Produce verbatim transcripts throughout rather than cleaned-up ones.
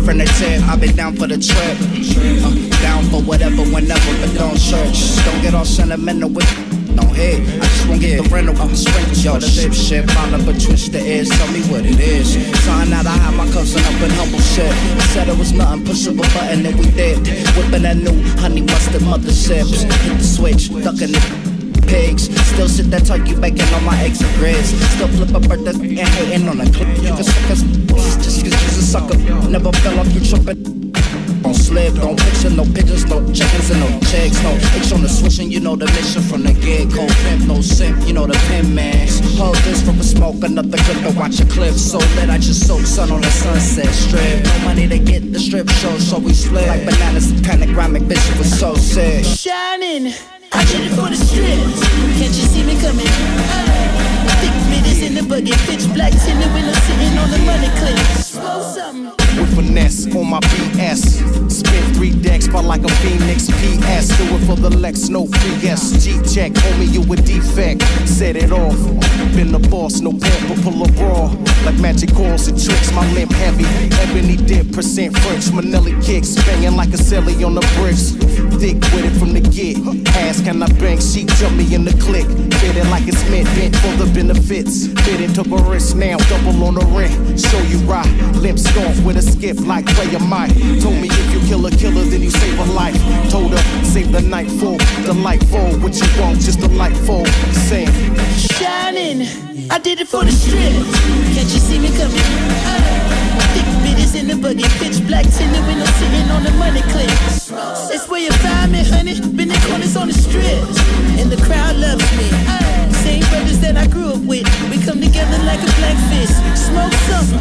from the tip. I've been down for the trip, uh, down for whatever, whenever, but don't search. Don't get all sentimental with don't hit. I just won't get the rental with the sprinkles. Yo, the ship, shit, find up a twist the ears, tell me what it is. Sign out, I had my cousin up in humble shit. Said it was nothing, push up a button and we did. Whipping that new honey mustard mother sips. Hit the switch, ducking the pigs. Still sit that turkey bacon on my eggs and grits. Still flip a birthday and hating on a clip. You can suck us just cause you's a sucker. Never fell off your trumpet. Don't slip, don't picture, no pigeons, no chickens and no chicks. No H on the switch and you know the mission from the get. Cold pimp, no simp, you know the pin man. Hold this from a smoke, another clip to watch a clip. So lit, I just soak sun on the sunset strip. No money to get the strip show, so we split. Like bananas and panoramic, bitch, it was so sick. Shining, I did it for the strip. Can't you see me coming? Thick bitches in the buggy, pitch blacks in the window, sitting on the money clip. Smoke something. With finesse on my B S. Spin three decks, but like a Phoenix P S. Do it for the Lex, no P S. G-check, homie, you a defect. Set it off. Been the boss, no pimp, but pull a bra. Like magic calls and tricks, my limp heavy. Ebony dip, percent French, Manelli kicks. Banging like a celly on the bricks. Thick with it from the get. Ask, can I bang? She jump me in the click. Fit it like it's meant, bent for the benefits. Fit it, took a risk, now double on the rent. Show you right. Limp scarf with a skip like player Mike. Told me if you kill a killer, then you save a life. Told her, save the night for delightful. What you want, just delightful. Sing. Shining, I did it for the strip. Can't you see me coming? Thick bitches in the buggy, pitch blacks in the window, sitting on the money clip. That's where you find me, honey. Been in corners on the strip, and the crowd loves me. Same brothers that I grew up with, we come together like a black fist. Smoke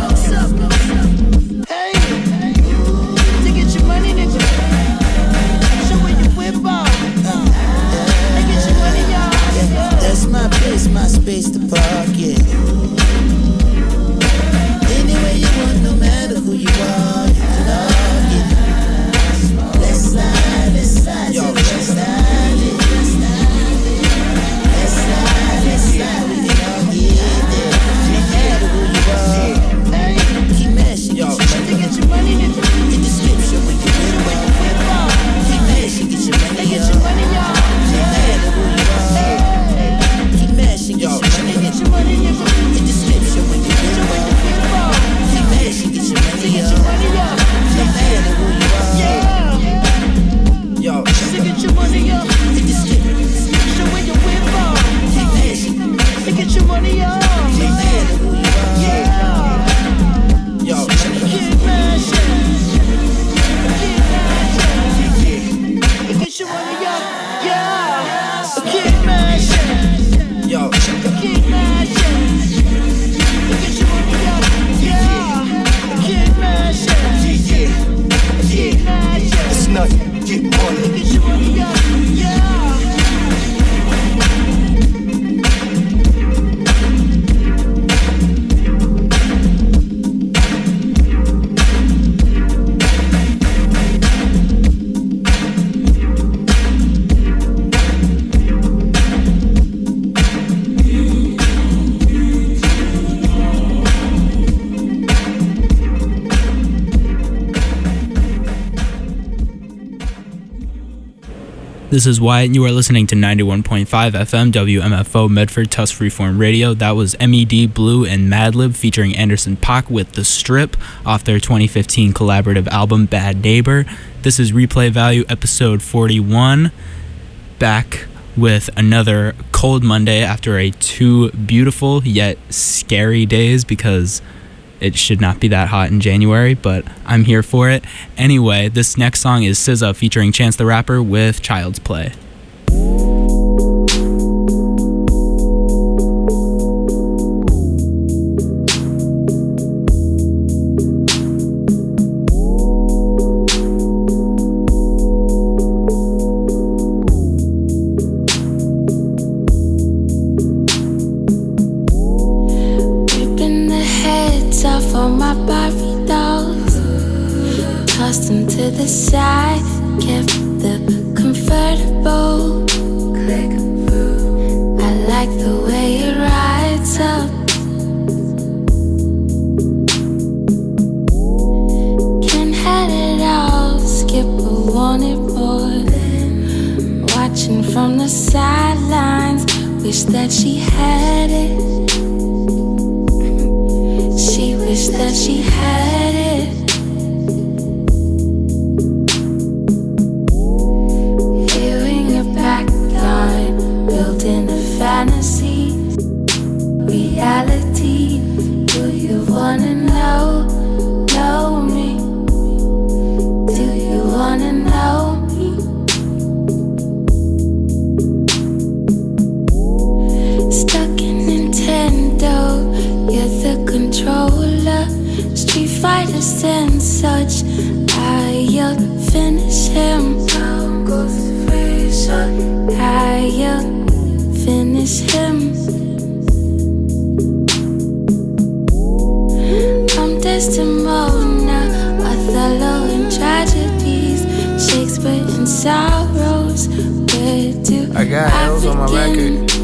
something. Hey, to get your money, nigga. Show where you whip off. And get your money, y'all. Yeah, that's my place, my space to park, yeah. Anywhere you want, no matter who you are, you can log it. Let's slide, let's slide, yo, let's slide it, let's slide it. Let's slide, let's slide, we can all get there. No matter who you are, hey, keep mashing, yo, to get your money, nigga. In the description when you whip off, keep mashing, get your money, get your money, y'all. No matter who you are, hey, keep mashing, get your money, get your money, nigga. In the description when you whip off, keep mashing, get your money, get your money, y'all. No matter who you are, yeah. Yo, to get your money, y'all. In the description when you whip off, keep mashing, to get your money, y'all. No matter who you are, yeah. Yo, keep mashing, keep mashing, to get your money, y'all. Yeah, keep mashing. Yo, keep mashing, to get your money, y'all. Yeah, keep mashing, keep mashing. It's nothing, get money. To get your money, y'all. Yeah. This is Wyatt, and you are listening to ninety-one point five F M W M F O Medford Tusk Freeform Radio. That was M E D, Blue, and Madlib featuring Anderson .Paak with The Strip off their twenty fifteen collaborative album Bad Neighbor. This is Replay Value episode forty-one, back with another cold Monday after a two beautiful yet scary days because it should not be that hot in January, but I'm here for it. Anyway, this next song is S Z A featuring Chance the Rapper with Child's Play. The side kept the convertible. Click. I like the way it rides up. Can't from the sidelines, wish that she had it. She wished that she had it. Hearing your backline, building a fantasy, reality. Do you wanna know, know me? Do you wanna know me? Stuck in Nintendo, you're the controller. Street fighters and such, I'll finish him. Down goes the razor, I'll finish him. I'm Desdemona, Othello and tragedies, Shakespeare and sorrows. Where do I got I L's on my begin? record.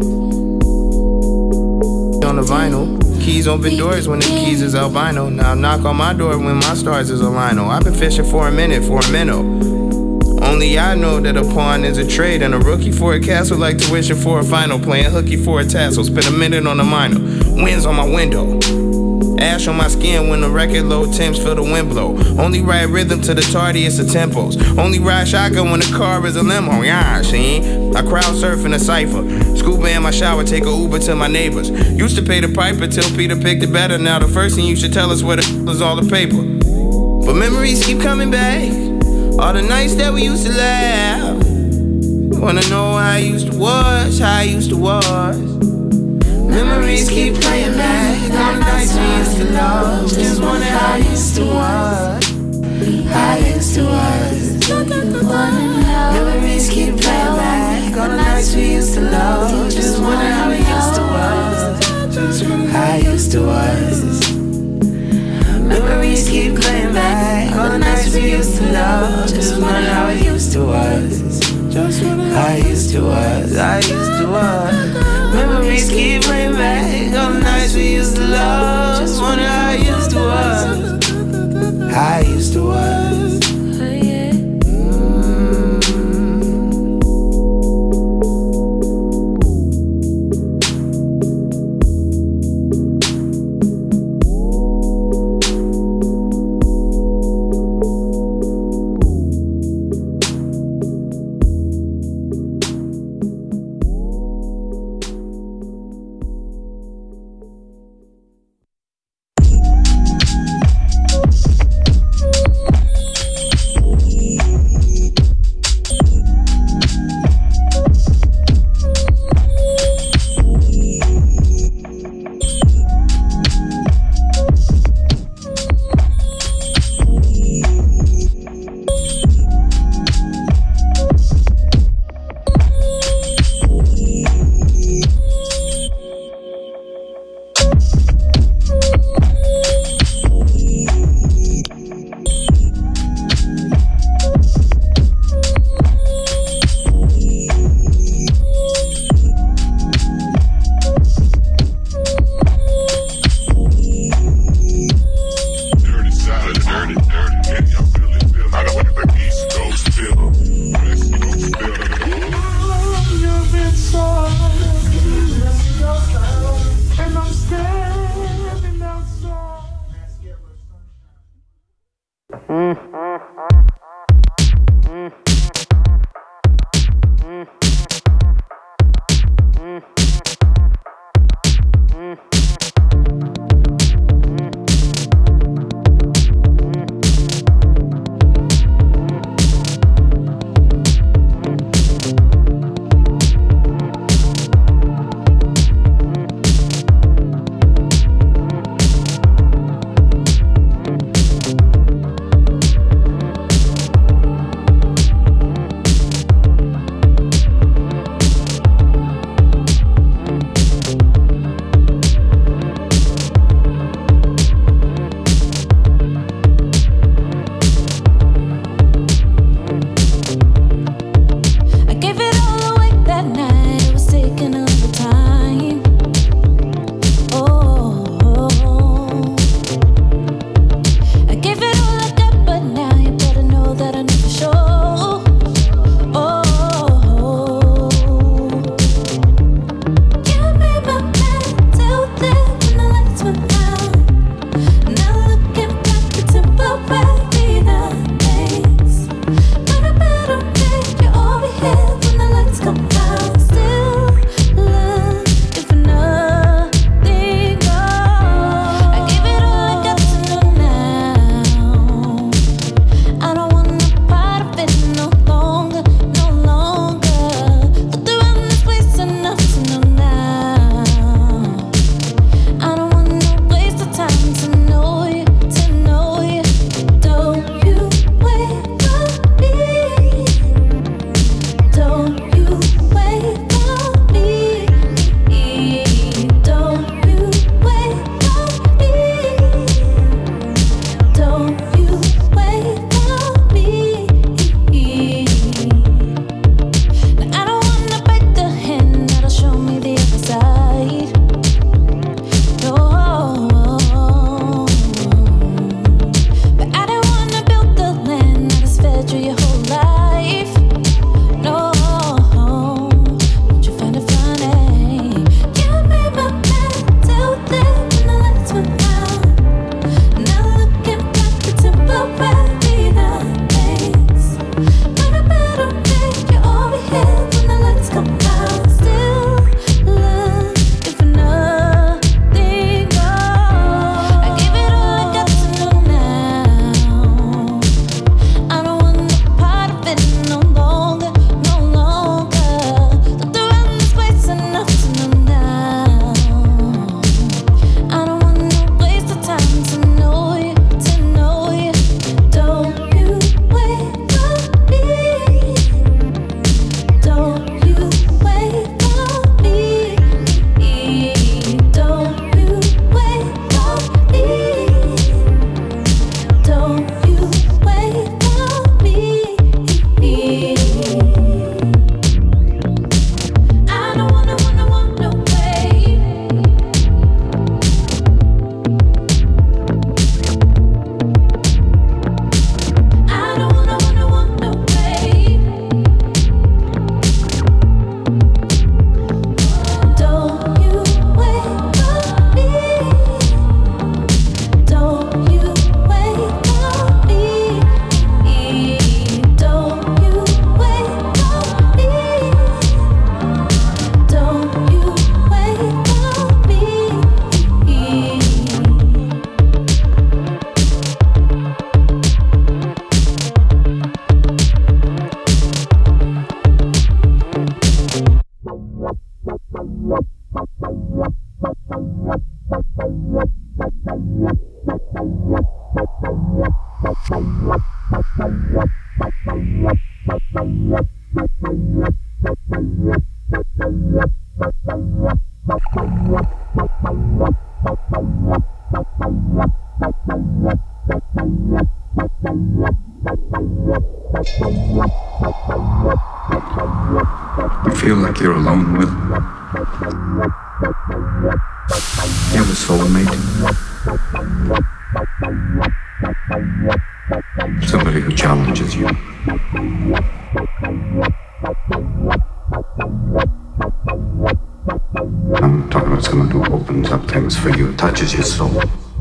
On the vinyl. Keys open doors when the keys is albino. Now knock on my door when my stars is a lino. I've been fishing for a minute for a minnow. Only I know that a pawn is a trade, and a rookie for a castle like tuition for a final. Playing hooky for a tassel, spend a minute on the minor. Winds on my window, ash on my skin when the record low temps feel the wind blow. Only ride rhythm to the tardiest of tempos. Only ride shotgun when the car is a limo. Yeah, see? I crowd surf in a cipher. Scuba in my shower, take a Uber to my neighbors. Used to pay the piper till Peter picked it better. Now the first thing you should tell us where the is all the paper. But memories keep coming back. All the nights that we used to laugh. Wanna know how I used to was, how I used to was. Memories keep playing back. All the nights we used to love. Just wonder how I used to was, how I used to was. Memories keep playing back. All the nights we used to love. Just wonder how we used to was, how I used to was. Memories keep playing back. All the nights we used to love. Just wonder how I used to was, how I used to was, I used to was. Memories keep playing back. All the nights we used to love. Just wonder how I used to was, how I used to was. You feel like you're alone with you have a soulmate, somebody who challenges you. I'm talking about someone who opens up things for you, touches your soul.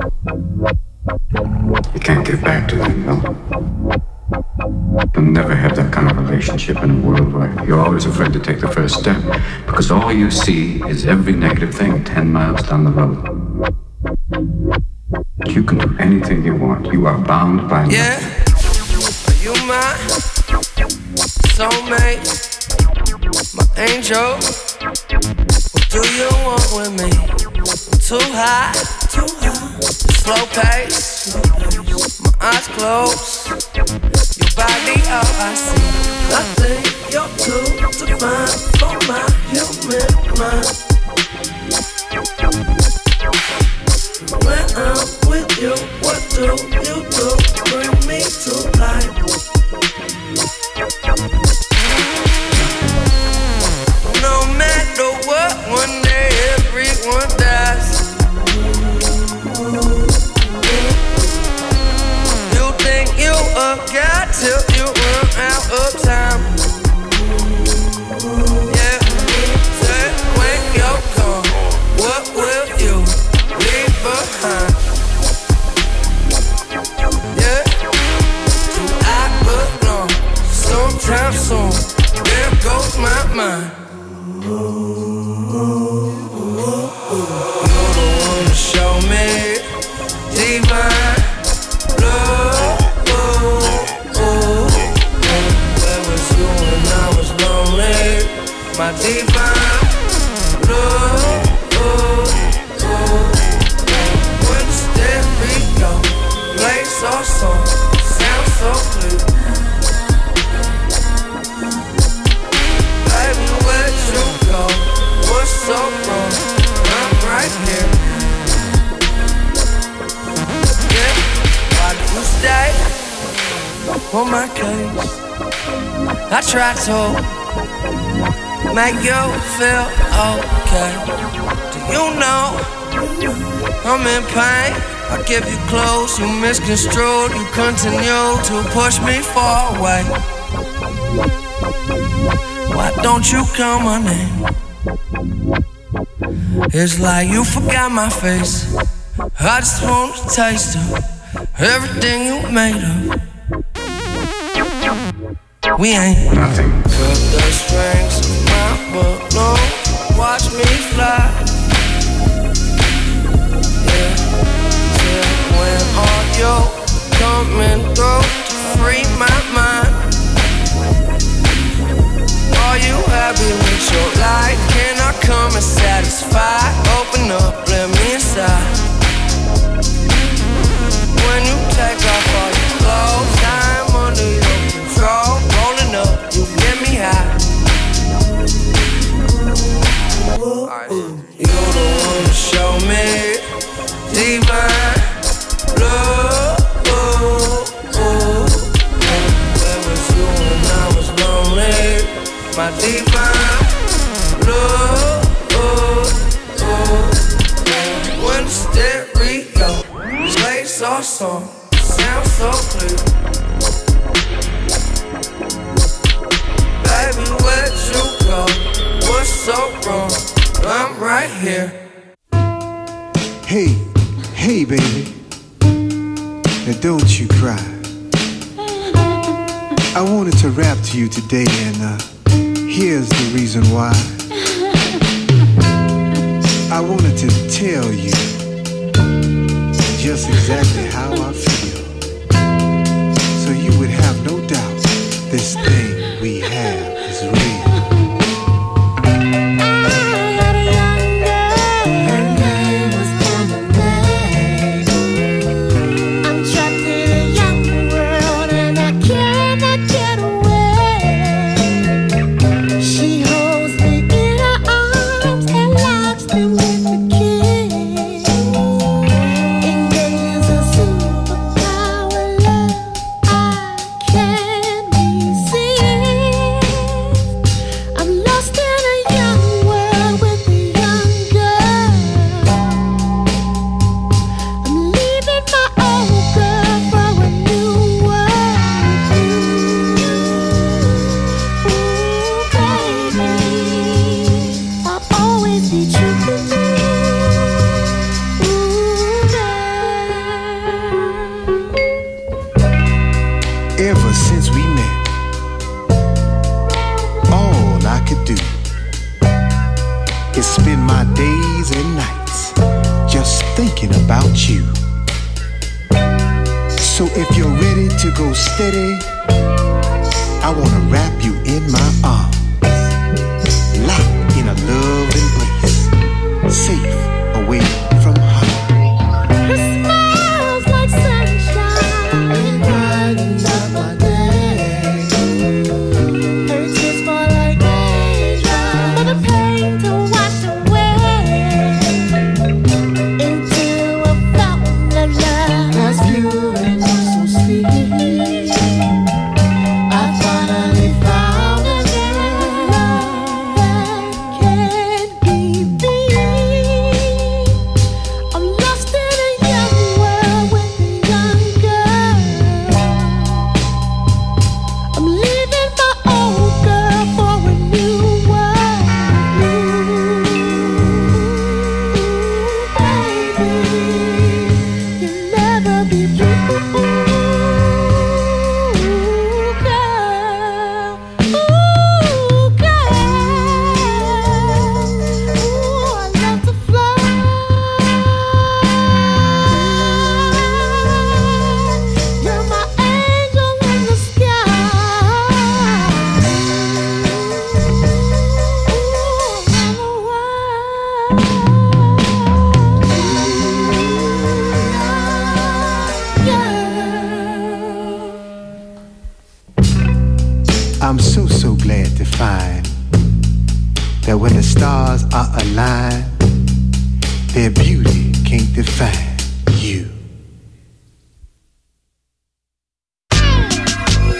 You can't give back to them, no. You'll never have that kind of relationship in a world where you're always afraid to take the first step, because all you see is every negative thing ten miles down the road. You can do anything you want. You are bound by nothing. Yeah, are you my soulmate, my angel? What do you want with me? I'm too high, too high. Slow pace, my eyes closed. Your body up, I see. I think you're too divine for my human mind. When I'm with you, what do you do? Bring me to life. No matter what, one day everyone dies. You think you a guy till you run out of time. Yeah, say when you're gone, what will you leave behind? Yeah, do I belong? Sometime soon, there goes my mind. You're the one to show me divine love. Where was you when I was lonely? My divine love. When the stereo plays our song, sounds so clear. Baby, where'd you go? What's so wrong? I'm right here. Yeah, why do you on my case. I try to make you feel okay. Do you know I'm in pain? I give you close, you misconstrued. You continue to push me far away. Why don't you call my name? It's like you forgot my face. I just want to taste of everything you made of. We ain't nothing. Cut the strings of my balloon, watch me fly. Yeah, till when are you coming through to free my mind? Are you happy with your life? Can I come and satisfy? Open up, let me inside. When you take off all your clothes, I'm under your control. Rolling up, you get me high. Right. You the one to show me divine love. Where was you when I was lonely? My divine love. When the stereo plays our song, sounds so clear. Baby, where'd you go? What's so wrong? I'm right here. Hey, hey, baby. Now don't you cry. I wanted to rap to you today, and uh, here's the reason why. I wanted to tell you just exactly how I feel, so you would have no doubt this thing we have is real. Ever since we met, all I could do is spend my days and nights just thinking about you. So if you're ready to go steady, I wanna wrap you in my arms, locked in a love embrace, safe away from harm. Her smile's like sunshine, brightening up my day. Her tears fall like raindrops, for the pain to wash away into a fountain of love that's pure and so sweet. I finally found a love that can't be beat. I'm lost in a young world with a young girl. I'm leaving my old girl for a new world. Baby, you'll never be blue, girl. Ooh, girl. Ooh, I love to fly. You're my angel in the sky. I'm so, so glad to find that when the stars are aligned, their beauty can't define you.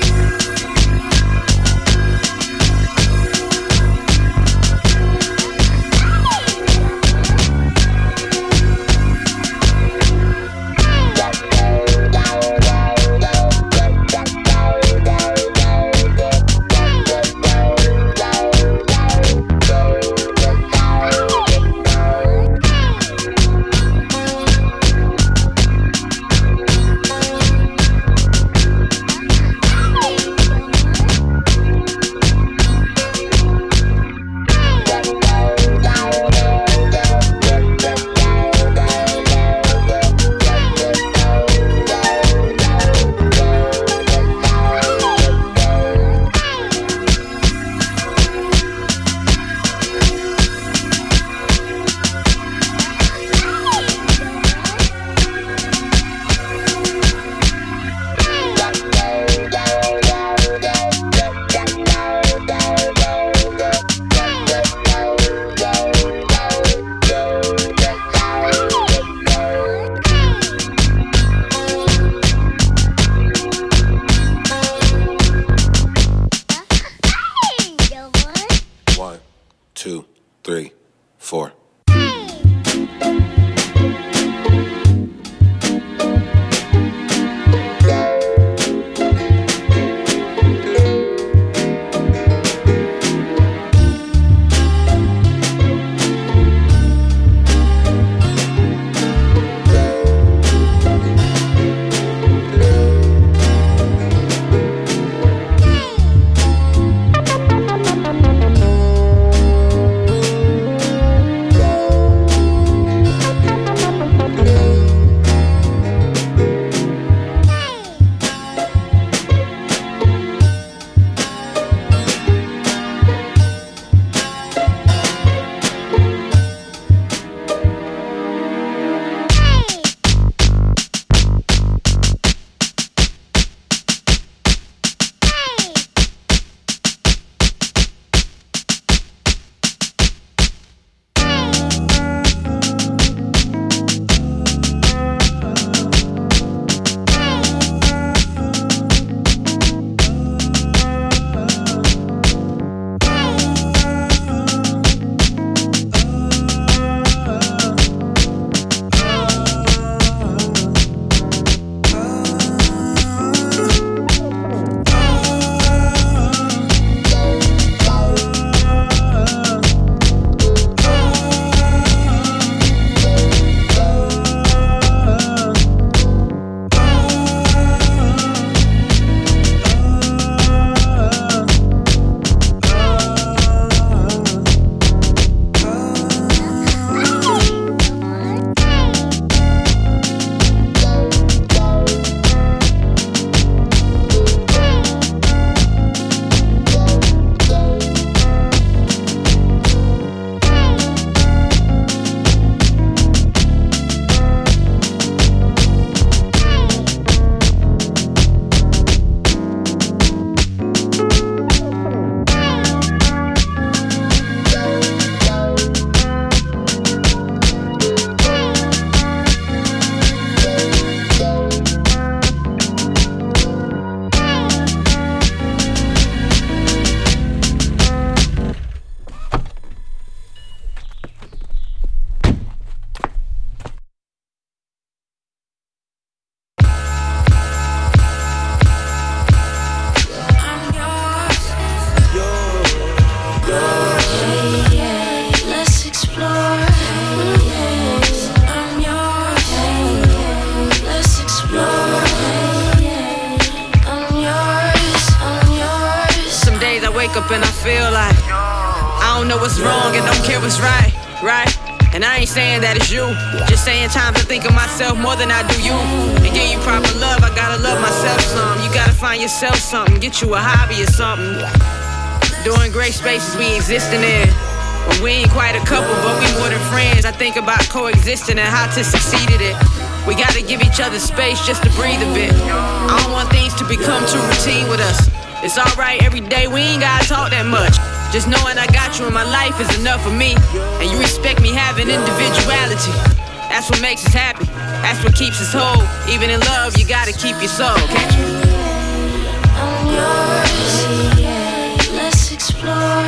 wake up and I feel like I don't know what's wrong and don't care what's right, right? And I ain't saying that it's you, just saying times I think of myself more than I do you. And give you proper love, I gotta love myself some. You gotta find yourself something, get you a hobby or something. During great spaces we existing in, when we ain't quite a couple, but we more than friends. I think about coexisting and how to succeed at it. We gotta give each other space just to breathe a bit. I don't want things to become too routine with us. It's alright every day, we ain't gotta talk that much. Just knowing I got you in my life is enough for me. And you respect me having individuality. That's what makes us happy. That's what keeps us whole. Even in love, you gotta keep your soul. Catch me. I'm yours. Let's explore.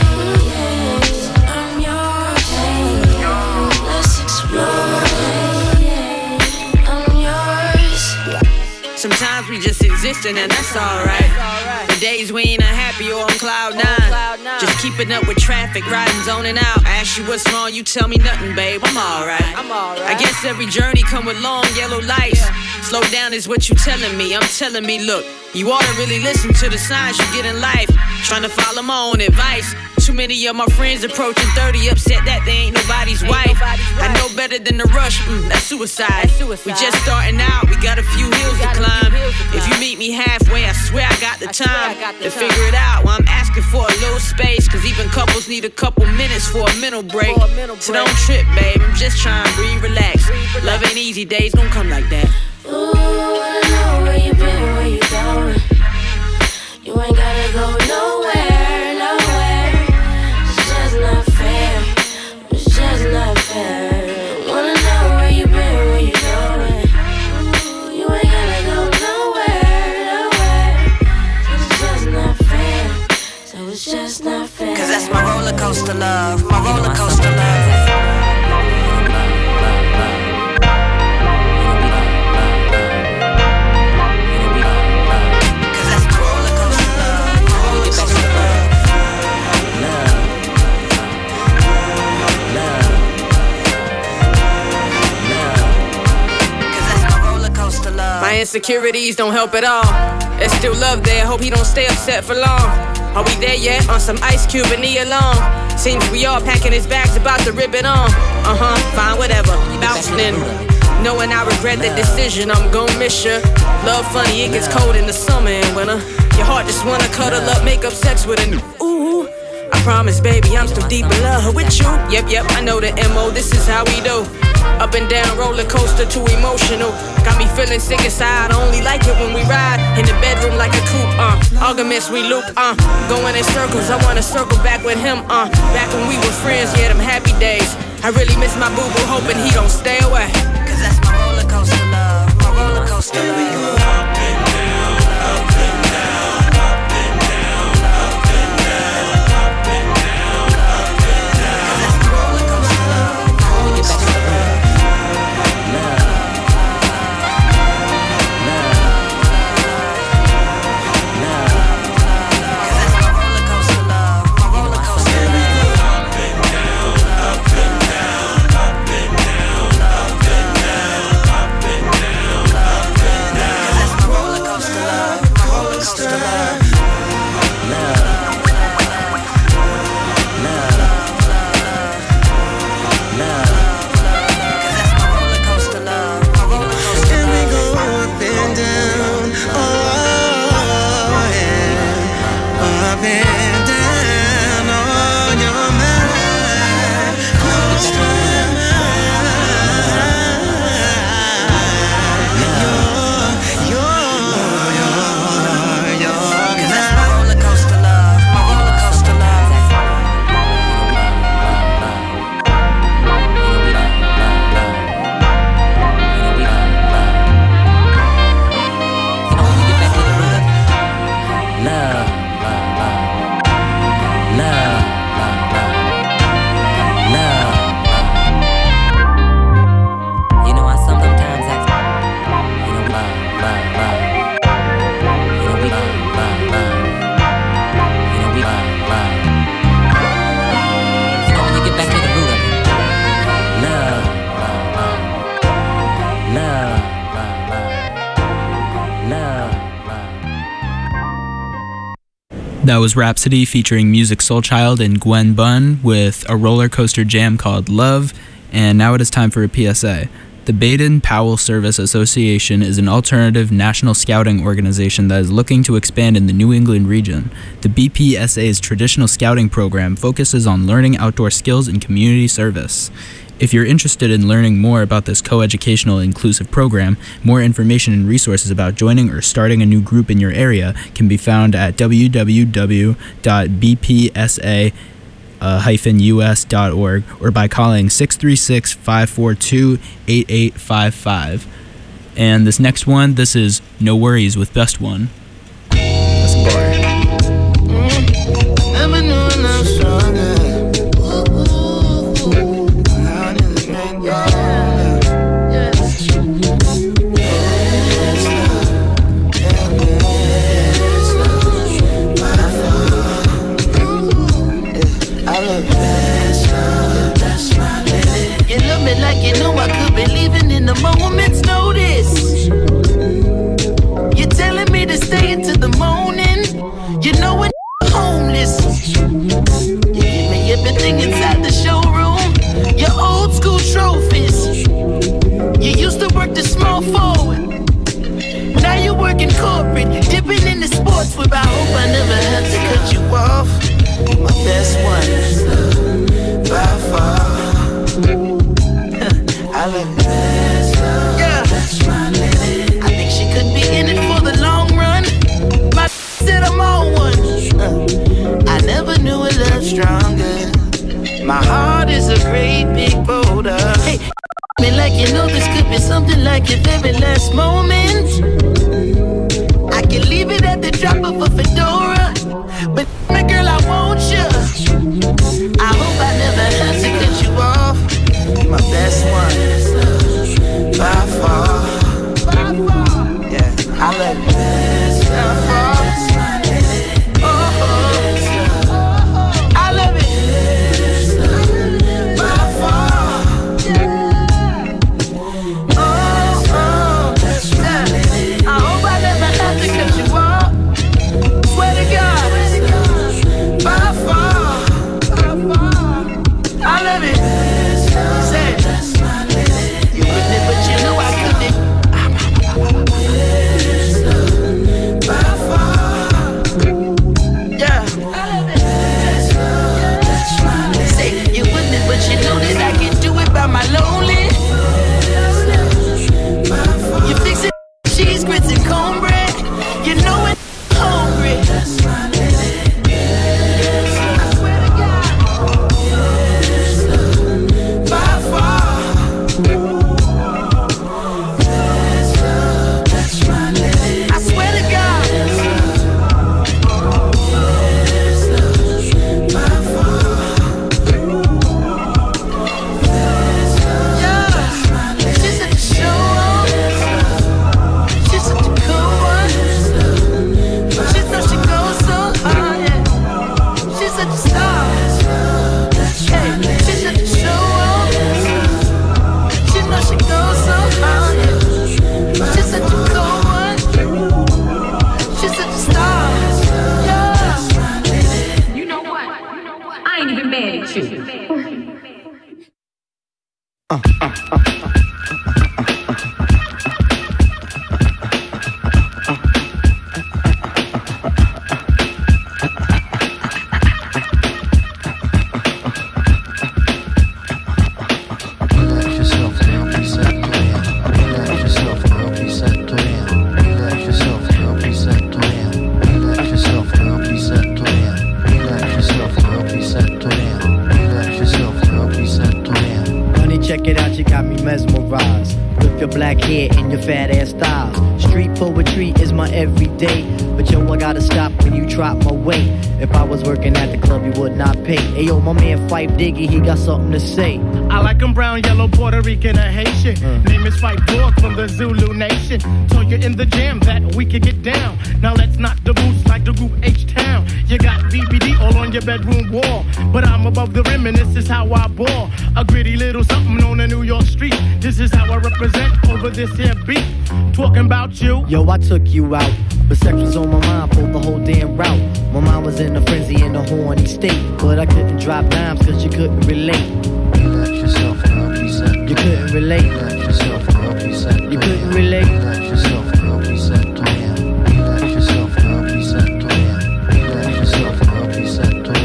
I'm yours. Let's explore. I'm yours. Sometimes we just existing and that's alright. The days we ain't unhappy or on cloud nine. Just keeping up with traffic, riding, zoning out. I ask you what's wrong, you tell me nothing, babe. I'm alright. I'm alright. I guess every journey come with long yellow lights. Slow down is what you telling me. I'm telling me, look, you ought to really listen to the signs you get in life. Trying to follow my own advice. Too many of my friends approaching thirty upset that they ain't nobody's wife. I know better than the rush, mm, that's suicide. We just starting out, we got a few hills to climb. If you meet me halfway, I swear I got the time to figure it out. While I'm asking for a little space, cause even couples need a couple minutes for a mental break. So don't trip, babe, I'm just trying to breathe, relax. Love ain't easy, days don't come like that. Ooh, I know where you been, where you going. You ain't gotta go nowhere, nowhere. It's just not fair, it's just not fair. Wanna know where you been, where you going. Ooh, you ain't gotta go nowhere, nowhere. It's just not fair, so it's just not fair. Cause that's my roller coaster love, my roller coaster love. My insecurities don't help at all. There's still love there, hope he don't stay upset for long. Are we there yet? On some Ice Cube and Nia Long. Seems we all packing his bags, about to rip it on. Uh-huh, fine, whatever, bouncing in. Knowing I regret the decision, I'm gon' miss ya. Love funny, it gets cold in the summer and winter. Your heart just wanna cuddle up, make up sex with an ooh. I promise, baby, I'm still deep in love with you. Yep, yep, I know the M O, this is how we do. Up and down roller coaster, too emotional. Got me feeling sick inside, I only like it when we ride. In the bedroom like a coupe, uh arguments we loop, uh going in circles, I wanna circle back with him, uh back when we were friends, yeah, them happy days. I really miss my boo-boo, hoping he don't stay away. Cause that's my roller coaster love, my roller coaster love. Up and down, up and down, up and down, up and down, up and down, up and down. Cause that's my roller coaster love, my roller coaster love. That was Rhapsody featuring Music Soul Child and Gwen Bunn with a roller coaster jam called Love. And now it is time for a P S A. The Baden-Powell Service Association is an alternative national scouting organization that is looking to expand in the New England region. The B P S A's traditional scouting program focuses on learning outdoor skills and community service. If you're interested in learning more about this co-educational inclusive program, more information and resources about joining or starting a new group in your area can be found at w w w dot b p s a dash u s dot org or by calling six three six, five four two, eight eight five five. And this next one, this is No Worries with Best One. That's a bar. Never knew enough stronger. Like you know I could be leaving in a moment's notice. You're telling me to stay into the morning. You know when you're homeless. You give me everything inside the showroom. Your old school trophies. You used to work the small forward. Now you're working corporate, dipping in the sports where I hope I never have to cut you off. You're my best one, by far. I love best love, yeah. I think she could be in it for the long run. My said I'm on one. uh, I never knew a love stronger. My heart is a great big boulder. Hey, me like you know this could be something like your very last moment. I can leave it at the drop of a fedora, but my girl, I want you. I hope I never have to cut you off. You're my best one, by far. Yeah, I love you. By far. Oh, oh. I love it. By far. Oh, oh. Yeah. I hope I never have to cut you off. Swear to God. By far. I love it. My lonely. You fix it, cheese, grits, and cornbread. You know it, hungry. I swear to God. By far. I swear to God. By far. Uh, uh, uh, uh. Black hair and your fat ass styles. Street poetry is my everyday. But yo, I gotta stop when you drop my weight. If I was working at the club, you would not pay. Ayo, my man Fife Diggy, he got something to say. I like him brown, yellow, Puerto Rican, or Haitian. Mm. Name is Fife Dog from the Zulu Nation. Told you in the jam that we could get down. Now let's knock the boots like the group H-Town. You got B B D all on your bedroom wall. But I'm above the rim and this is how I ball. A gritty little something on the New York street. This is how I represent over this here beat. Talking about you. Yo, I took you out But sex was on my mind for the whole damn route. My mind was in a frenzy in a horny state, but I couldn't drop dimes cause you couldn't relate. Let yourself go, please. You couldn't relate. Let yourself go, please. You couldn't relate. Let yourself go, please. Let yourself go, please. Let yourself go, please.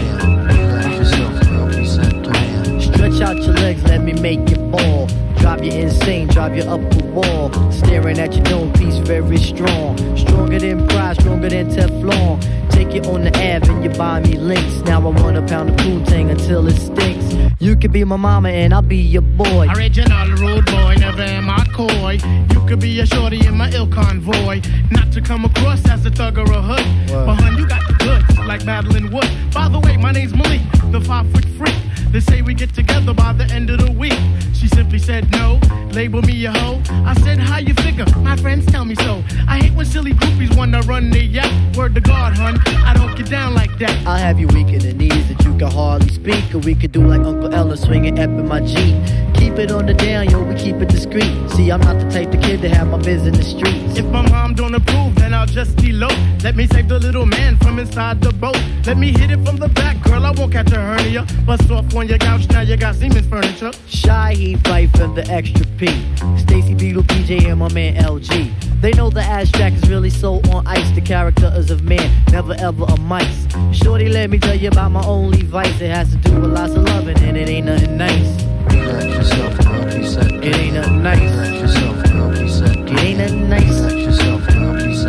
Let yourself go, please. Stretch out your legs, let me make you fall. Drive you insane, drive you up the wall. Staring at your dome piece, very strong. Stronger than pride, stronger than Teflon. Take you on the Ave and you buy me links. Now I want a pound of Poontang until it stinks. You could be my mama and I'll be your boy. Original rude boy, never am I coy. You could be a shorty in my ill convoy. Not to come across as a thug or a hood. Wow. But hun, you got the goods, like Madeline Wood. By the way, my name's Malik, the five foot freak. They say we get together by the end of the week. She simply said no, label me a hoe. I said, how you figure? My friends tell me so. I hate when silly groupies wanna run their yap. Word to God, hun, I don't get down like that. I'll have you weak in the knees that you can hardly speak. Or we could do like Uncle Ella swinging up in my Jeep. Keep it on the down, yo, we keep it discreet. See, I'm not the type of kid to have my biz in the streets. If my mom don't approve, then I'll just elope. Let me save the little man from inside the boat. Let me hit it from the back, girl, I won't catch a hernia. Bust off on your couch, now you got Siemens furniture. Shy, he fight for the extra P. Stacy Beetle, P J, and my man L G. They know the abstract is really so on ice. The character is of man, never ever a mice. Shorty, let me tell you about my only vice. It has to do with lots of loving and it ain't nothing nice. Let yourself go, please. It ain't nothing nice. Let yourself go, please. It ain't nothing nice. Let yourself go, please.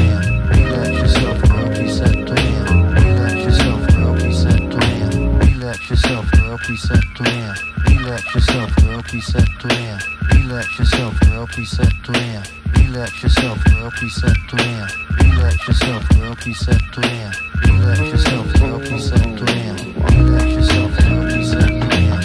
Let yourself go, please. Let yourself go, please. Let yourself go, please. Let yourself go, please. Let yourself go, please. Let yourself go, please. Let yourself go, please. Let yourself go, please. Let yourself go, please.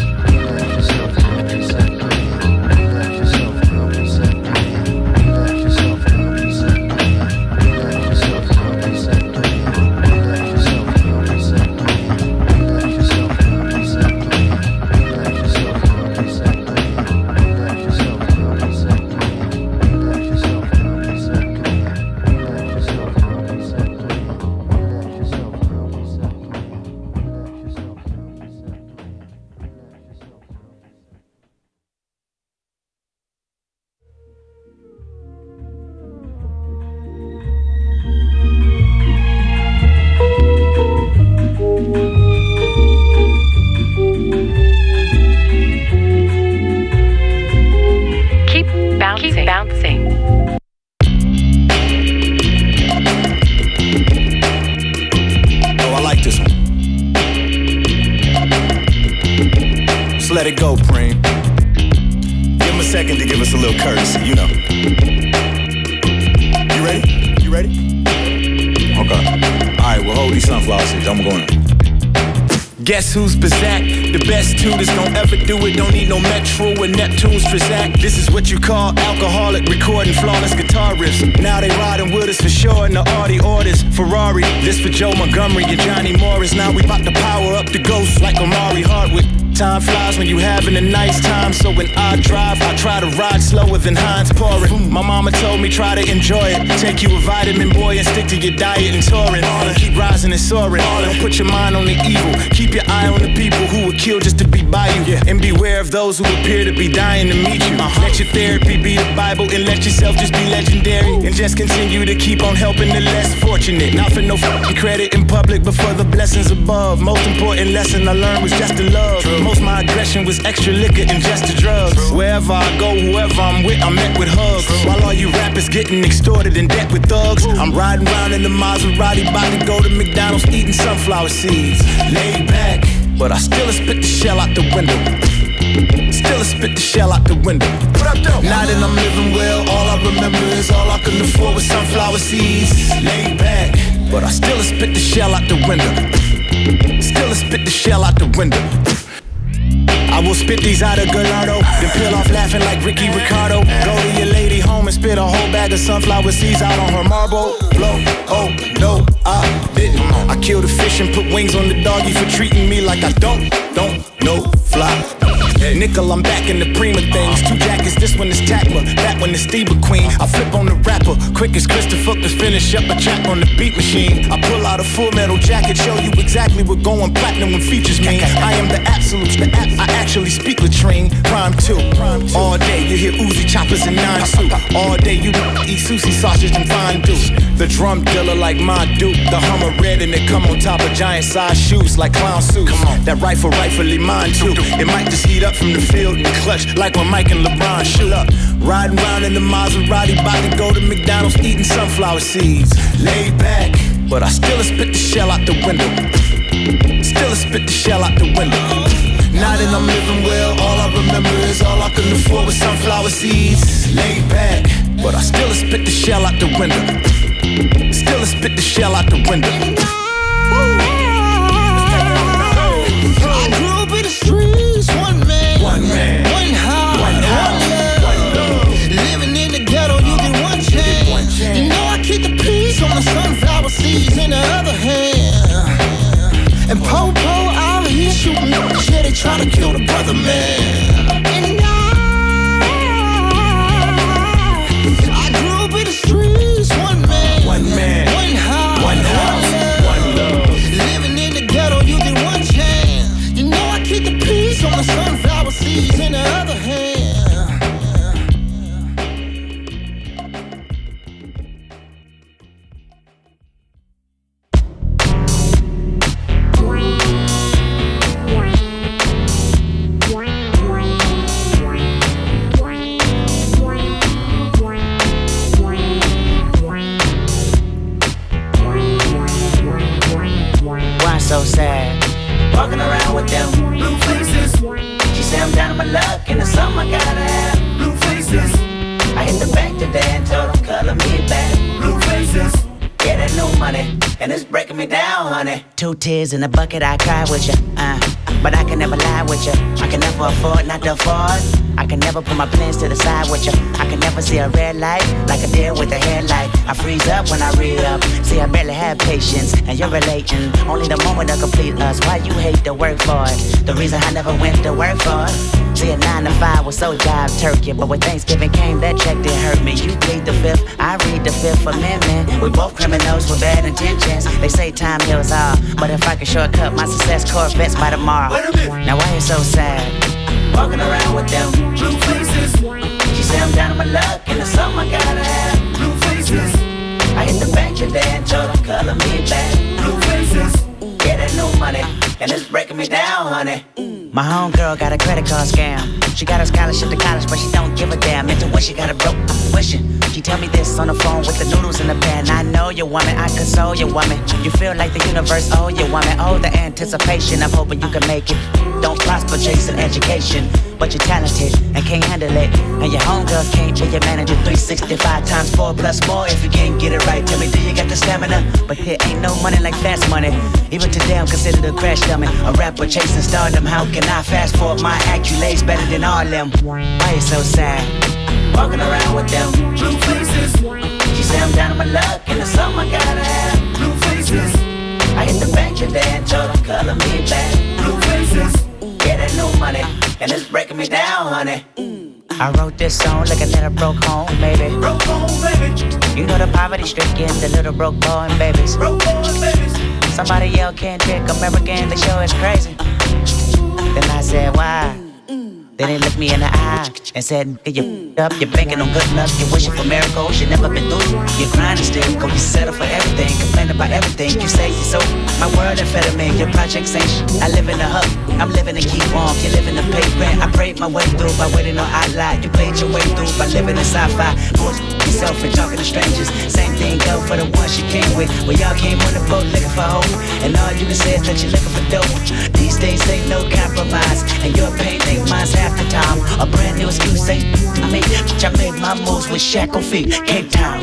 Let it go, Preem. Give him a second to give us a little courtesy, you know. You ready? You ready? Okay. Alright, well, hold these sunflower seeds. I'm going in. Guess who's Bazak? The best two that's gon' ever do it. Don't need no Metro or Neptune's Trizak. This is what you call alcoholic recording flawless guitar riffs. Now they riding with us for sure in the Audi orders. Ferrari, this for Joe Montgomery and Johnny Morris. Now we bout to power up the ghost like Omari Hardwick. Time flies when you having a nice time. So when I drive, I try to ride slower than Heinz pouring. My mama told me try to enjoy it. Take you a vitamin, boy, and stick to your diet and touring. And keep rising and soaring. Don't put your mind on the evil. Keep your eye on the people who would kill just to be by you. And beware of those who appear to be dying to meet you. Let your therapy be the Bible and let yourself just be legendary. And just continue to keep on helping the less fortunate. Not for no fucking credit in public, but for the blessings above. Most important lesson I learned was just to love. Most my aggression was extra liquor and just the drugs. Wherever I go, whoever I'm with, I'm met with hugs. While all you rappers getting extorted in debt with thugs, I'm riding around in the Maserati, about to go to McDonald's, eating sunflower seeds. Laid back, but I still spit the shell out the window. Still spit the shell out the window. What up, though? Now that I'm living well, all I remember is all I can afford was sunflower seeds. Laid back, but I still spit the shell out the window. Still spit the shell out the window. I will spit these out of Gallardo, then peel off laughing like Ricky Ricardo. Go to your lady home and spit a whole bag of sunflower seeds out on her marble. Blow, oh no, I didn't. I killed a fish and put wings on the doggy for treating me like I don't, don't, no fly. Nickel, I'm back in the prima things. Two jackets, this one is Tacma, that one is Steve McQueen. I flip on the rapper, quick as Christopher to finish up a track on the beat machine. I pull out a full metal jacket, show you exactly what going platinum when features mean. I am the absolute, the app, I actually speak latrine. Prime two, all day you hear Uzi choppers and nine suit. All day you eat sushi sausage and fondue. The drum dealer like my Duke, the Hummer red and it come on top of giant size shoes like clown suits. That rifle rightfully mine too. It might just heat up from the field and clutch like when Mike and LeBron shoot up. Riding round in the Maserati, about to go to McDonald's eating sunflower seeds. Laid back, but I still spit the shell out the window. Still spit the shell out the window. Now that I'm living well, all I remember is all I can afford was sunflower seeds. Laid back, but I still spit the shell out the window. Still spit the shell out the window. I grew up in the streets, one man, one man, one heart, one, heart, one love. Living in the ghetto, you get one chance. One chance. You know I keep the peace on the sunflower seeds in the other hand. And Po-Po out here shooting up the shit, they try to kill the brother man. And I, I grew up in the streets, one man, one man, one heart, one house, one love. Living in the ghetto, you get one chance. You know I keep the peace on the sunflower seeds in the other hand. So sad, walking around with them blue faces. She said I'm down on my luck, and it's something I gotta have. Blue faces. I hit the bank today and told them color me back. Blue faces. Yeah, that new money, and it's breaking me down, honey. Two tears in the bucket, I cry with you, uh, but I can never lie with you. I can never afford not to afford. I can never put my plans to the side with you. I can never see a red light like a deer with a headlight. I freeze up when I read up. See, I barely have patience, and you're relating. Only the moment to complete us. Why you hate to work for it? The reason I never went to work for it. See, a nine to five was so jive turkey, but when Thanksgiving came, that check didn't hurt me. You plead the fifth, I read the Fifth Amendment. We both criminals with bad intentions. They say time heals all, but if I could shortcut my success, Corvettes by tomorrow. Now why you so sad? Walking around with them blue faces. She said I'm down on my luck, and it's something I gotta have. Blue faces. I hit the bank today and told them color me back. Blue faces. Yeah, that new money, and it's breaking me down, honey. My homegirl got a credit card scam. She got her scholarship to college, but she don't give a damn. Intuition got a broke wishing. She tell me this on the phone with the noodles in the pan. I know you woman, I console you woman. You feel like the universe owe you woman. Oh, the anticipation of hoping you can make it. Don't prosper chasing education, but you're talented and can't handle it. And your homegirls can't be your manager. three sixty-five times four plus more. If you can't get it right, tell me, do you got the stamina? But there ain't no money like fast money. Even today I'm considered a crash dummy. A rapper chasing stardom. How can I fast forward my accolades better than all them? Why you so sad? Walking around with them blue faces. She said I'm down on my luck, and it's something I gotta have. Blue faces. I hit the bank today and told them color me back. Blue faces. Yeah, that new money, and it's breaking me down, honey. I wrote this song looking at a broke home, baby. Broke home, baby. You know the poverty stricken, the little broke boy and babies. Broke boy and babies. Somebody yell Kendrick American, the show is crazy. Then I said, why? Then they looked me in the eye and said, you up, you're banking on good luck, you're wishing for miracles, you never been through. You're grinding still, go, you settle for everything, complain about everything. You say you're so, my word amphetamine, your projects ain't sh- I live in the hub, I'm living to keep warm, you live in the pay rent. I prayed my way through by waiting on outline. You played your way through by living in sci-fi. Force yourself and talking to strangers. Same thing go for the ones you came with. Well, y'all came on the boat looking for hope, and all you can say is that you're looking for dope. These days ain't no compromise, and your pain ain't mine's half the time. A brand new excuse ain't me. I made my moves with shackle feet, Cape Town.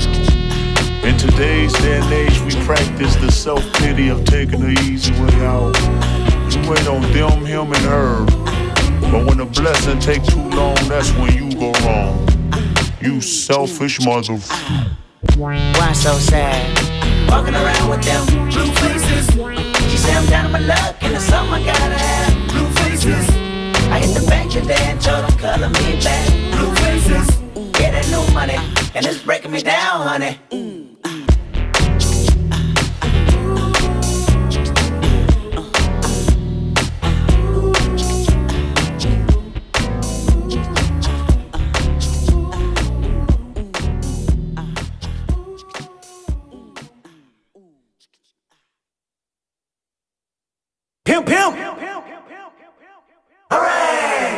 In today's day and age, we practice the self-pity of taking the easy way out. You wait on them, him, and her. But when the blessing take too long, that's when you go wrong. You selfish mother. Why so sad? Walking around with them blue faces. She said I'm down on my luck, and it's something I gotta have. Blue faces. I hit the bank today and told them color me back. Blue faces, yeah, that new money, and it's breaking me down, honey. Pimp, pimp. Hooray!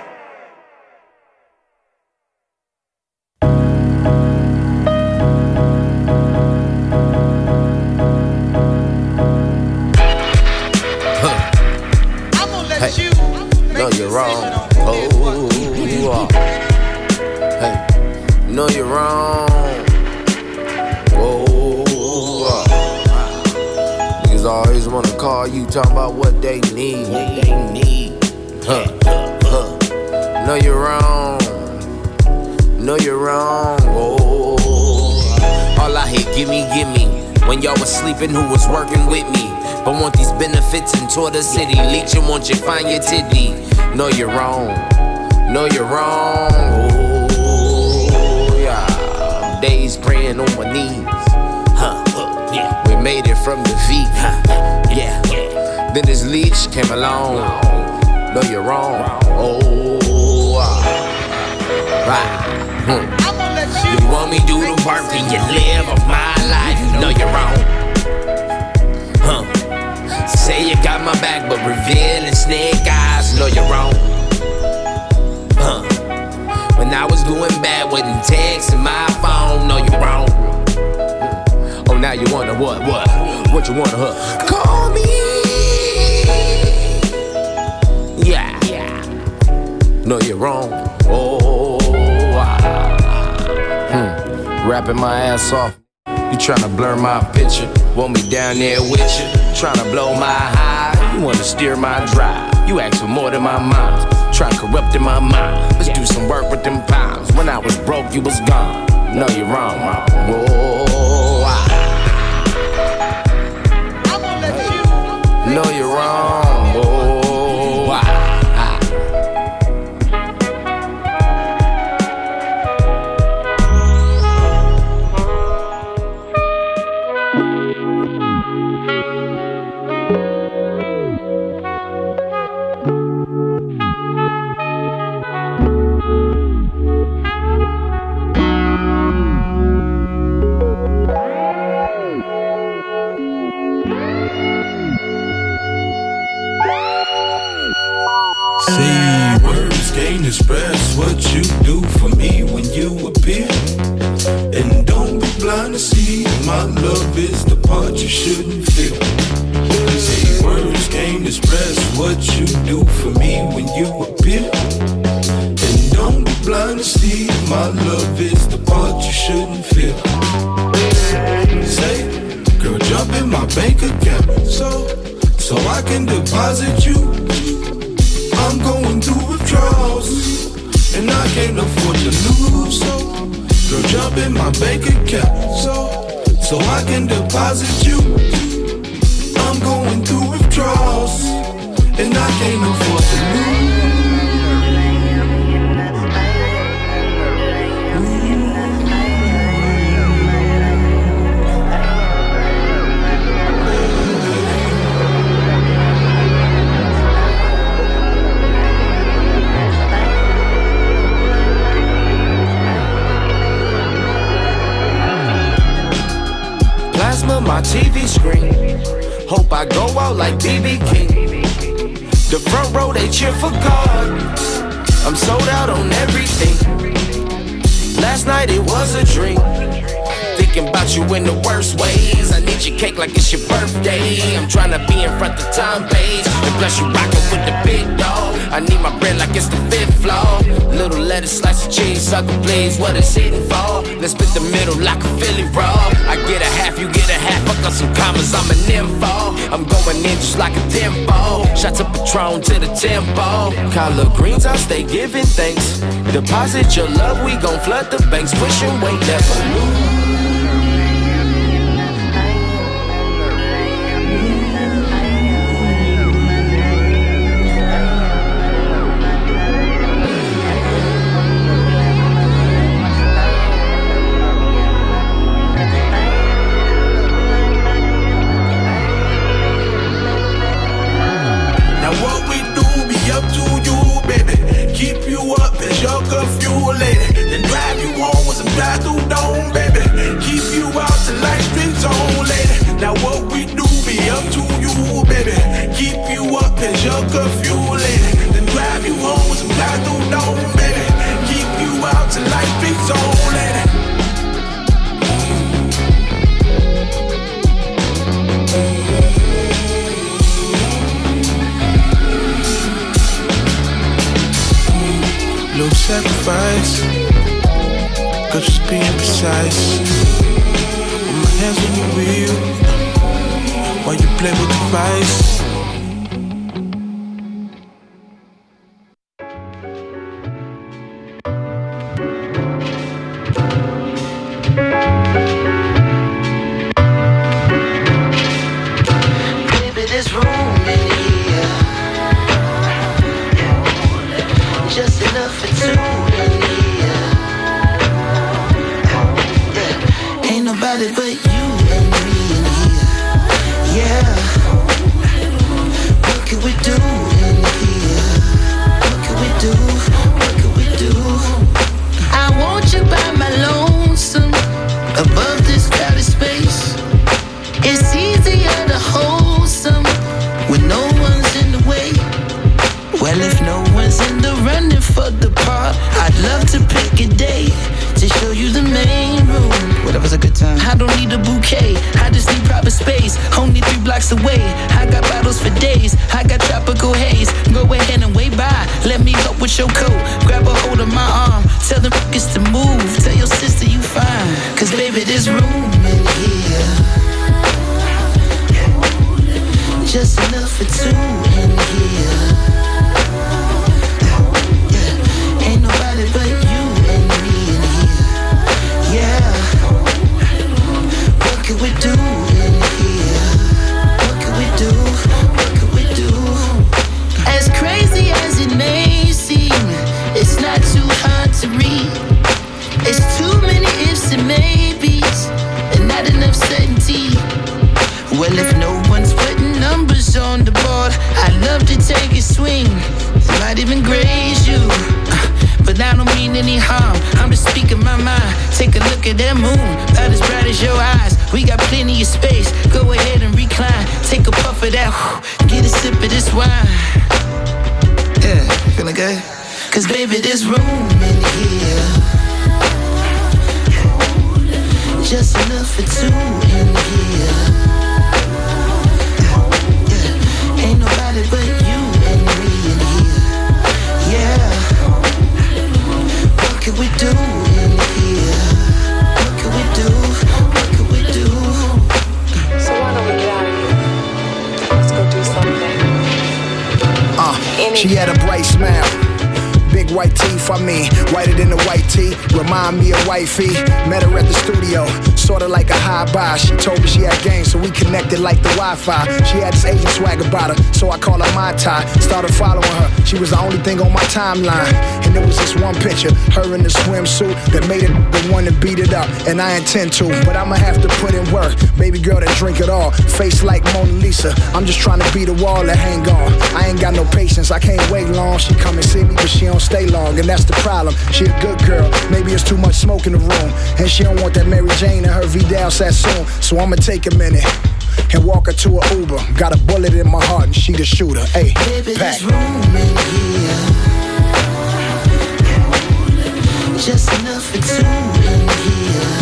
I'm gonna let Hey, you no, make you're the wrong. decision on Oh, you are. Hey, no, you're wrong. Oh, uh. Niggas always wanna call you, talking about what they need. What they need. Huh, huh. No, you're wrong. No, you're wrong. Oh, all I hear, gimme, gimme. When y'all was sleeping, who was working with me? But want these benefits and tour the city. Leeching, want you find your titty. No, you're wrong. No, you're wrong. Oh, yeah. Days praying on my knees. Huh, huh, yeah. We made it from defeat. Huh, yeah. Then this leech came along. No, you're wrong. Oh, ah. Right. Hmm. You want me to do the work and you live of my life. No, you're wrong. Huh. Say you got my back, but revealing snake eyes. No, you're wrong. Huh. When I was doing bad, wasn't texting my phone. No, you're wrong. Oh, now you wanna what? What? What you wanna, huh? Call me. Yeah. No, you're wrong. Oh, ah. Hmm. Rapping my ass off. You tryna blur my picture. Want me down there with you. Tryna blow my high. You wanna steer my drive. You ask for more than my mind. Try corrupting my mind. Let's do some work with them pounds. When I was broke, you was gone. No, you're wrong, wrong. Whoa, ah. No, you're wrong. Whoa, ah. See, words can't express what you do for me when you appear. And don't be blind to see my love is the part you shouldn't feel. See, words can't express what you do for me when you appear. And don't be blind to see my love is the part you shouldn't feel. Say, girl, jump in my bank account so, so I can deposit you. I'm going through withdrawals, and I can't afford to lose. So, girl, jump in my bank account, so, so I can deposit you. I'm going through withdrawals, and I can't afford to lose. Plasma my T V screen. Hope I go out like B B King. The front row they cheer for God. I'm sold out on everything. Last night it was a dream. Thinking about you in the worst ways. I need your cake like it's your birthday. I'm trying to be in front the time page. And plus you rockin' with the big dog. I need my bread like it's the fifth floor. Little lettuce, slice of cheese, sucker please. What it's hitting for? Let's split the middle like a Philly roll. I get a half, you get a half. Fuck up some commas, I'm an info. I'm going in just like a tempo. Shots of Patron to the tempo. Collard greens, I stay giving thanks. Deposit your love, we gon' flood the banks. Push and wait, never lose. zone, lady. Now what we do be up to you, baby. Keep you up as your curfew, lady. Then drive you home with some bathroom dome, baby. Keep you out till life is on, lady. Little sacrifice, cause just being precise. With my hands on your wheel, while you play with the vice. Baby, there's room in here, just enough for two in here. Ain't nobody but you and me in here. Yeah. What can we do in here? What can we do? What can we do? I want you by my lonesome, above this crowded space. It's easier to hold some when no one's in the way. Well, if no one's in the running for the part, I'd love to pick a day to show you the main room. Whatever's a good time. I don't need a bouquet, I just need proper space. Only three blocks away, I got bottles for days. I got tropical haze, go ahead and wait by. Let me help with your coat, grab a hold of my arm. Tell them f***ers to move, tell your sister you fine. Cause baby, there's room in here, just enough for two in here. Ain't nobody but you and me in here. Yeah. What can we do in here? What can we do? What can we do? As crazy as it may seem, it's not too hard to read. It's too many ifs and maybes, and not enough certainty. Well, if no one's putting numbers on the board, I'd love to take a swing. Might even graze you, but I don't mean any harm. I'm just speaking my mind. Take a look at that moon, about as bright as your eyes. We got plenty of space, go ahead and recline. Take a puff of that, get a sip of this wine. Yeah, feeling good? Cause baby, there's room in here, just enough for two in here. Ain't nobody but you and me in here. Yeah. What can we do in here? What can we do? What can we do? So why don't we get out of here? Let's go do something. Uh, she had a bright smile, big white teeth, I mean, whiter than the white tee. Remind me of wifey. Met her at the studio, sorta like a high buy. She told me she had game, so we connected like the Wi-Fi. She had this Asian swag about her, so I called her my tie. Started following her, she was the only thing on my timeline. And there was this one picture, her in the swimsuit, that made it the one to beat it up. And I intend to, but I'ma have to put in work. Baby girl that drink it all, face like Mona Lisa. I'm just trying to beat a wall that hang on. I ain't got no patience, I can't wait long. She come and see me, but she don't stay long, and that's the problem. She a good girl, maybe it's too much smoke in the room, and she don't want that Mary Jane and her Vidal Sassoon. So I'ma take a minute and walk her to a Uber. Got a bullet in my heart and she the shooter. Hey, baby, pack. there's room in here, just enough for two in here.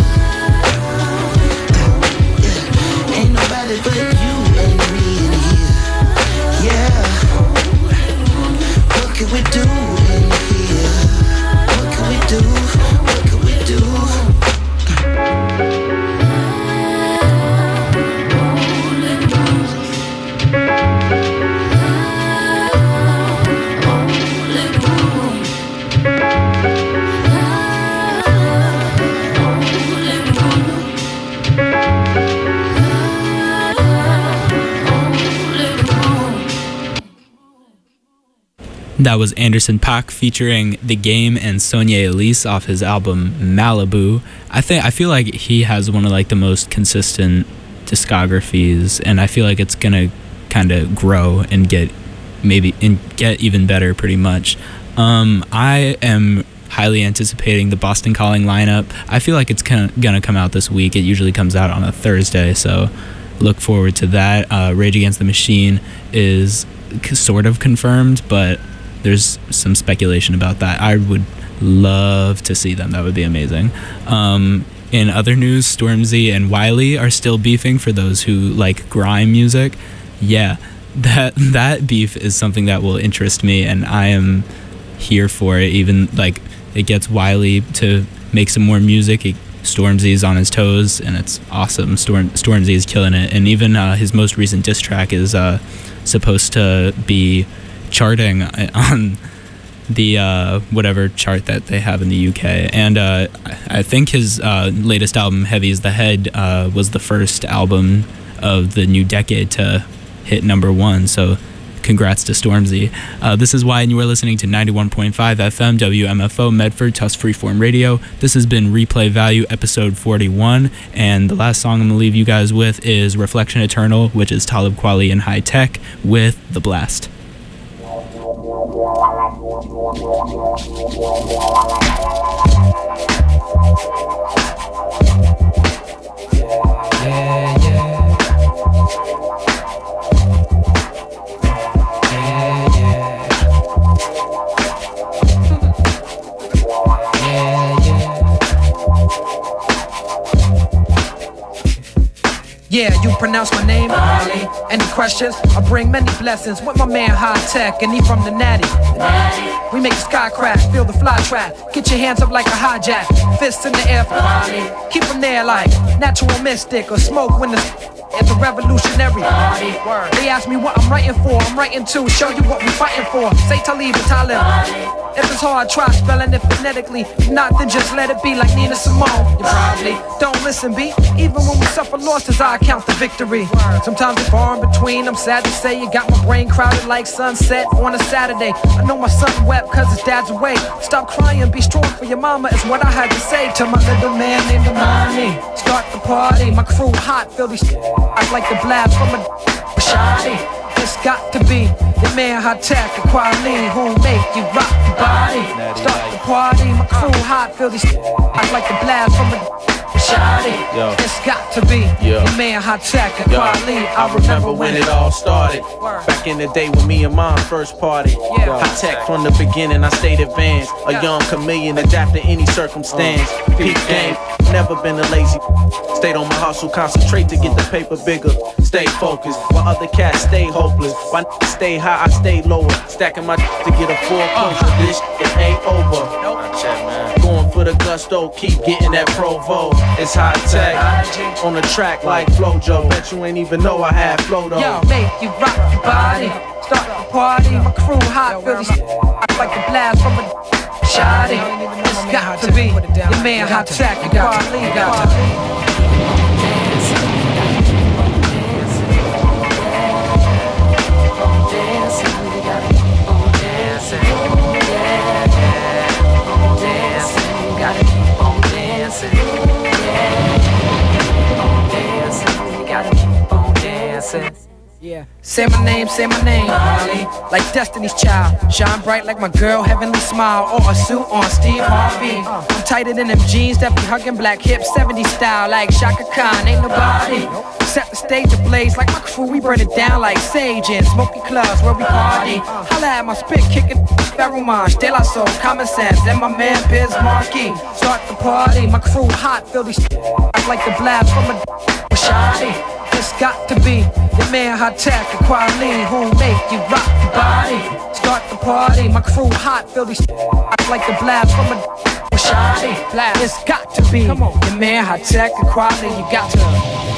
Ain't nobody but you and me in here. Yeah. What can we do in here? What can we do? What can we do? That was Anderson .Paak featuring The Game and Sonia Elise off his album Malibu. I think I feel like he has one of like the most consistent discographies, and I feel like it's gonna kind of grow and get maybe and get even better pretty much. Um, I am highly anticipating the Boston Calling lineup. I feel like it's kind of gonna come out this week. It usually comes out on a Thursday, so look forward to that. Uh, Rage Against the Machine is c- sort of confirmed, but there's some speculation about that. I would love to see them. That would be amazing. Um, in other news, Stormzy and Wiley are still beefing. For those who like grime music, yeah, that that beef is something that will interest me, and I am here for it. Even like it gets Wiley to make some more music. It, Stormzy's on his toes, and it's awesome. Storm Stormzy is killing it, and even uh, his most recent diss track is uh, supposed to be charting on the uh, whatever chart that they have in the U K. And uh, I think his uh, latest album, Heavy is the Head, uh, was the first album of the new decade to hit number one. So congrats to Stormzy. Uh, this is Why, and you are listening to ninety-one point five F M W M F O Medford, Tusk Freeform Radio. This has been Replay Value episode forty-one, and the last song I'm going to leave you guys with is Reflection Eternal, which is Talib Kweli and High Tech with The Blast. Yeah, yeah. Yeah, you pronounce my name, Molly. Any questions? I bring many blessings with my man High Tech, and he from the Natty. We make the sky crash, feel the fly track. Get your hands up like a hijack, fists in the air for Molly. Keep them there like natural mystic or smoke when the it's a revolutionary. They ask me what I'm writing for. I'm writing to show you what we fighting for. Say Talib and Talib. If it's hard, try spelling it phonetically. If not, then just let it be like Nina Simone. You probably don't listen, B. Even when we suffer losses, I count the victory. Sometimes it's far in between. I'm sad to say you got my brain crowded like sunset on a Saturday. I know my son wept cause his dad's away. Stop crying, be strong for your mama is what I had to say to my little man named Amani. Start the party, my crew hot, feel these I like the blast from a shoddy. It's got to be your man High Tech and Kweli who make you rock the body. Start the party, my crew hot, feel these I like the blast from a shoddy. It's got to be Yo. your man High Tech and Yo. Kweli. I remember when it all started. Back in the day when me and mom first party. High Tech from the beginning, I stayed advanced. A young chameleon, adapt to any circumstance. Peak game, never been a lazy. Stayed on my hustle, concentrate to get the paper bigger. Stay focused, while other cats stay hopeless. Why n***s stay high, I stay lower. Stacking my to get a full closure. This shit ain't over. Going for the gusto, keep getting that Provo. It's High Tech on the track like Flojo. Bet you ain't even know I had flow though. Yo, make you rock your body. Start the party, my crew hot, feel these I like the blast from a shoddy. It's got to be your man High Tech and Kweli. Got to be. Yeah. Say my name, say my name, Molly. Like Destiny's Child. Shine bright like my girl, heavenly smile. Or a suit on Steve Harvey. I'm tighter than them jeans that be hugging black hips, seventies style. Like Shaka Khan, ain't nobody. Set the stage ablaze like my crew, we burn it down like sage in smoky clubs where we party. Holla at my spit kicking, Ferromage, De La Soul, Common Sense, and my man Biz Markie. Start the party, my crew hot, feel these like the blast from a shoddy. It's got to be your man High Tech and Kweli who make you rock the body. Start the party, my crew hot, feel these like the blast from a shoddy. It's got to be your man High Tech and Kweli. You got to.